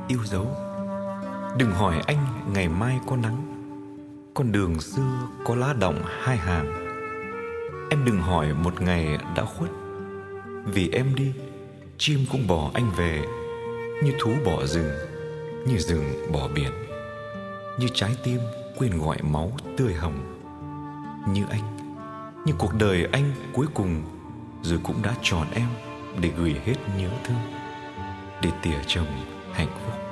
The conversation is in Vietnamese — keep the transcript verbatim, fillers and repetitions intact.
yêu dấu. Đừng hỏi anh ngày mai có nắng, con đường xưa có lá động hai hàng. Em đừng hỏi một ngày đã khuất, vì em đi chim cũng bỏ anh về, như thú bỏ rừng, như rừng bỏ biển, như trái tim quên gọi máu tươi hồng. Như anh, như cuộc đời anh cuối cùng rồi cũng đã chọn em để gửi hết nhớ thương, để tỉa chồng hạnh phúc.